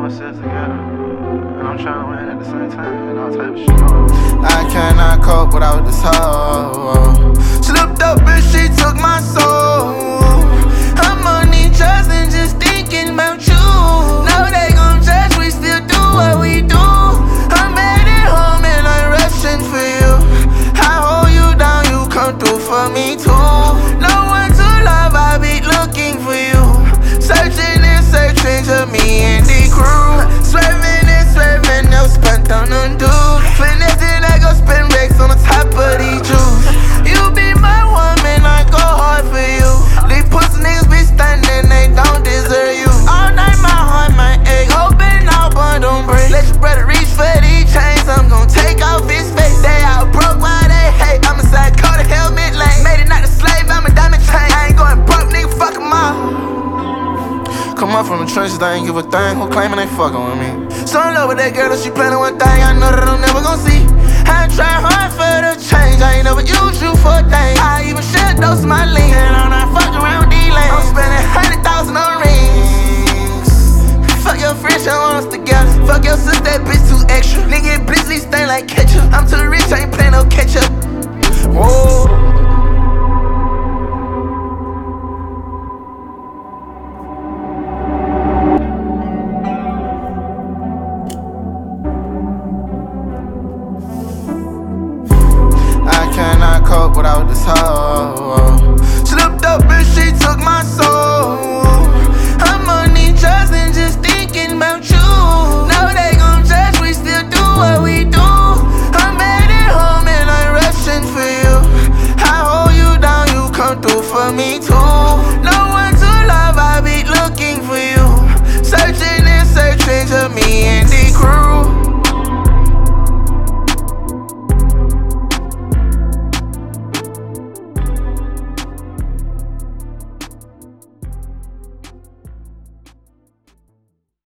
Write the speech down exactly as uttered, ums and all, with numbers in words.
want sit together, and I'm trying to win at the same time, and all type of shit going. I cannot cope without this hoe. Slipped up and she took my soul. I'm on these drugs and just thinking about you. Know they gon' judge, we still do what we do. I'm at it home and I'm rushing for you. I hold you down, you come through for me too. No one to love, I be looking for you. Searching and searching to me and the crew. Swerving and swerving, no spent on them dudes. Finessing, I go spin racks on the top of these jewels. You be my woman, I go hard for you. These pussy niggas be standing, they don't deserve you. All night my heart, my egg, hoping all bun don't break. Let your brother reach for these chains, I'm gon' take off his face. They all broke, why they hate? I'm a psycho, the helmet lane. Made it not a slave, I'm a diamond chain. I ain't going broke, nigga, fuck 'em all. Come up from the trenches, they ain't give a thing. Who claiming they fucking with me? So in love with that girl that she planning one thing I know that I'm never gon' see. I try hard for the change, I ain't never used you for